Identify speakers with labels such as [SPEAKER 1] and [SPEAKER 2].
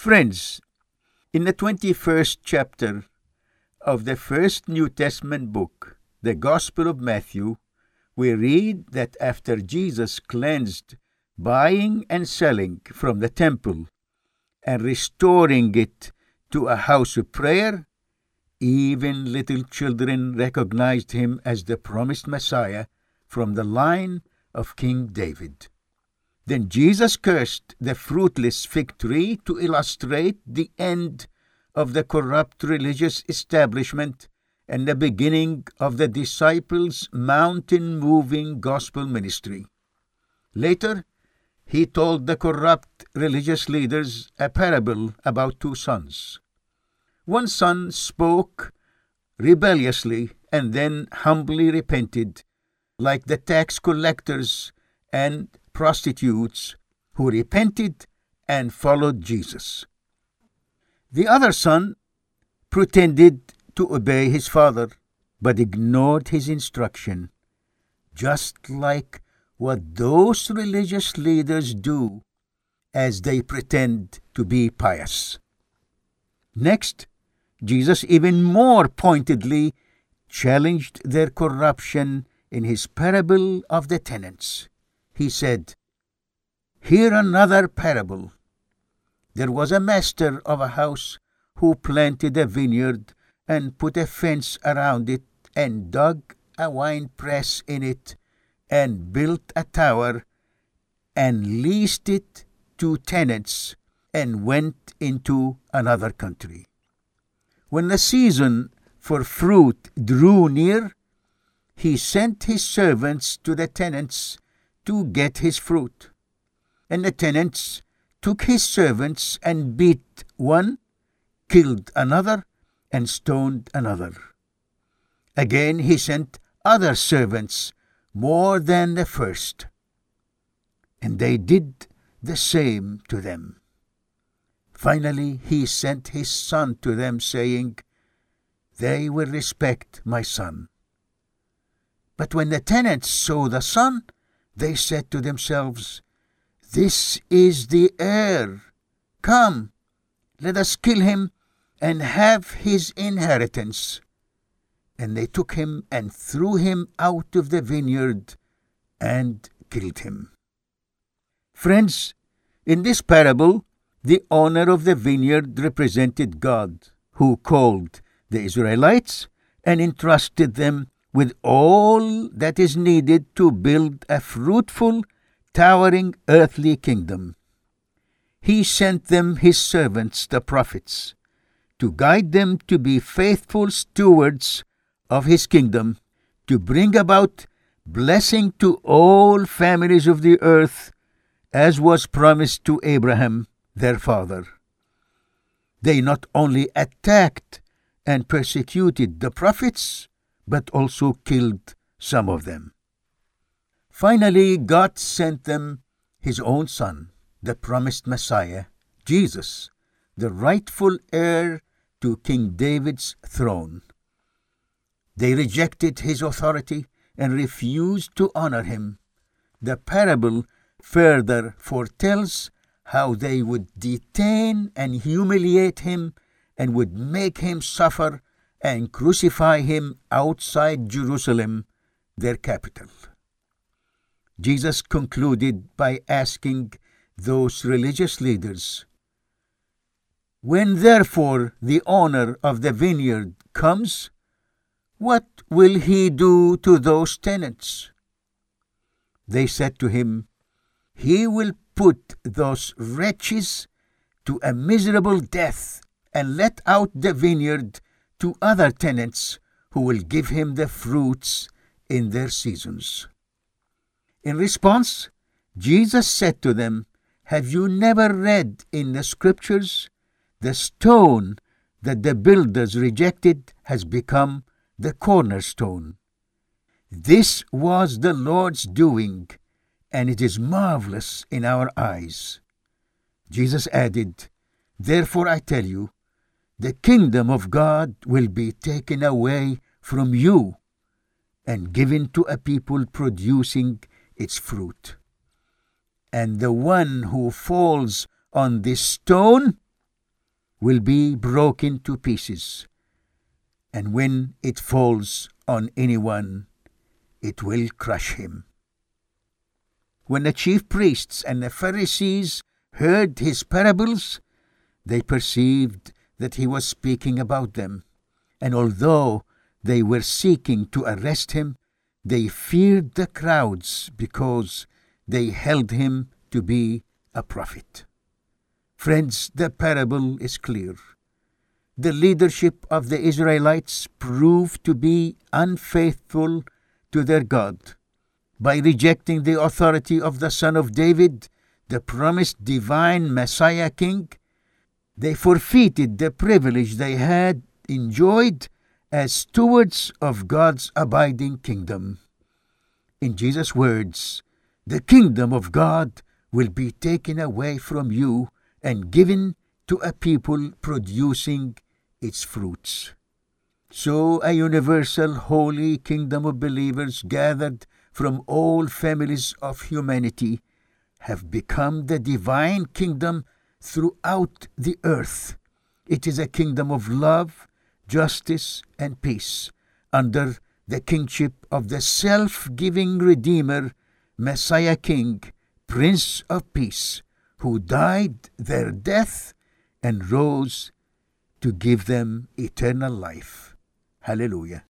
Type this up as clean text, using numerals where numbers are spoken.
[SPEAKER 1] Friends, in the 21st chapter of the first New Testament book, the Gospel of Matthew, we read that after Jesus cleansed buying and selling from the temple and restoring it to a house of prayer, even little children recognized him as the promised Messiah from the line of King David. Then Jesus cursed the fruitless fig tree to illustrate the end of the corrupt religious establishment and the beginning of the disciples' mountain-moving gospel ministry. Later, he told the corrupt religious leaders a parable about two sons. One son spoke rebelliously and then humbly repented, like the tax collectors and prostitutes who repented and followed Jesus. The other son pretended to obey his father, but ignored his instruction, just like what those religious leaders do as they pretend to be pious. Next, Jesus even more pointedly challenged their corruption in his parable of the tenants. He said, "Hear another parable. There was a master of a house who planted a vineyard and put a fence around it and dug a wine press in it and built a tower and leased it to tenants and went into another country. When the season for fruit drew near, he sent his servants to the tenants to get his fruit. And the tenants took his servants and beat one, killed another, and stoned another. Again he sent other servants, more than the first, and they did the same to them. Finally he sent his son to them, saying, 'They will respect my son.' But when the tenants saw the son, they said to themselves, 'This is the heir. Come, let us kill him and have his inheritance.' And they took him and threw him out of the vineyard and killed him." Friends, in this parable, the owner of the vineyard represented God, who called the Israelites and entrusted them with all that is needed to build a fruitful, towering earthly kingdom. He sent them his servants, the prophets, to guide them to be faithful stewards of his kingdom, to bring about blessing to all families of the earth, as was promised to Abraham, their father. They not only attacked and persecuted the prophets, but also killed some of them. Finally, God sent them his own Son, the promised Messiah, Jesus, the rightful heir to King David's throne. They rejected his authority and refused to honor him. The parable further foretells how they would detain and humiliate him and would make him suffer and crucify him outside Jerusalem, their capital. Jesus concluded by asking those religious leaders, "When therefore the owner of the vineyard comes, what will he do to those tenants?" They said to him, "He will put those wretches to a miserable death and let out the vineyard to other tenants who will give him the fruits in their seasons." In response, Jesus said to them, "Have you never read in the scriptures, the stone that the builders rejected has become the cornerstone? This was the Lord's doing, and it is marvelous in our eyes." Jesus added, "Therefore I tell you, the kingdom of God will be taken away from you and given to a people producing its fruit. And the one who falls on this stone will be broken to pieces, and when it falls on anyone, it will crush him. When the chief priests and the Pharisees heard his parables, they perceived that he was speaking about them, and although they were seeking to arrest him, they feared the crowds because they held him to be a prophet. Friends, the parable is clear. The leadership of the Israelites proved to be unfaithful to their God. By rejecting the authority of the Son of David, the promised divine Messiah King, they forfeited the privilege they had enjoyed as stewards of God's abiding kingdom. In Jesus' words, the kingdom of God will be taken away from you and given to a people producing its fruits. So a universal holy kingdom of believers gathered from all families of humanity have become the divine kingdom throughout the earth. It is a kingdom of love, justice, and peace under the kingship of the self-giving Redeemer, Messiah King, Prince of Peace, who died their death and rose to give them eternal life. Hallelujah.